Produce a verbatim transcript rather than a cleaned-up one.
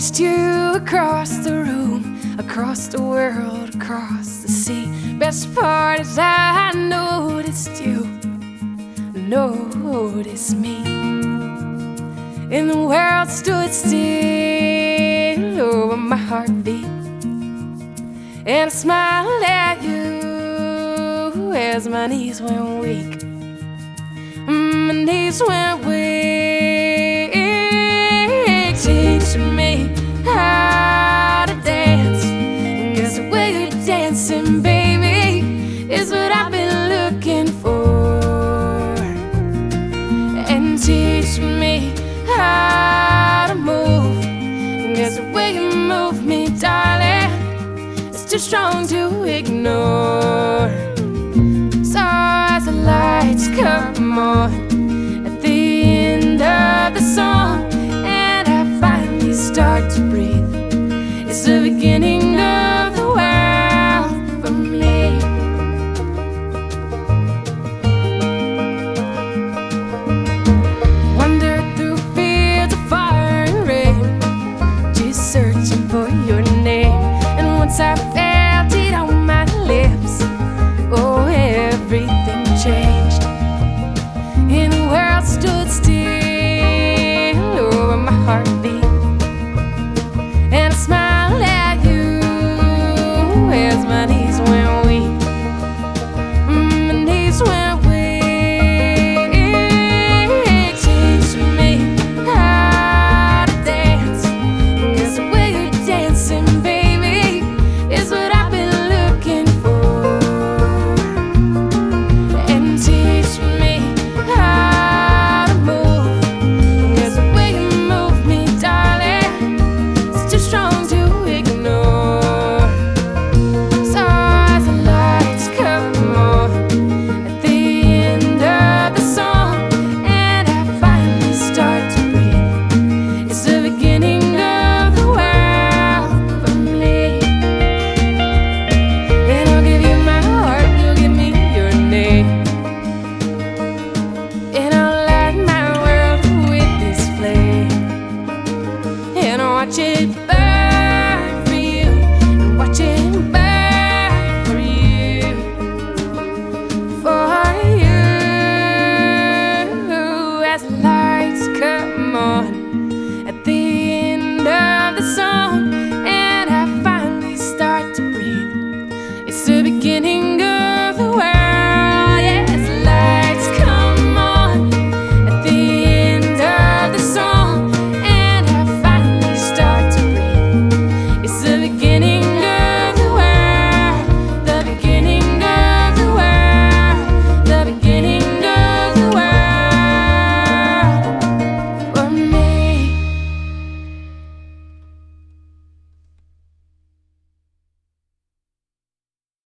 noticed you across the room, across the world, across the sea. Best part is I noticed you, noticed me. And the world stood still over my heartbeat, and I smiled at you as my knees went weak. My knees went weak. Teach me how to dance, 'cause the way you're dancing, baby, is what I've been looking for. And teach me how to move, 'cause the way you move me, darling, it's too strong to ignore.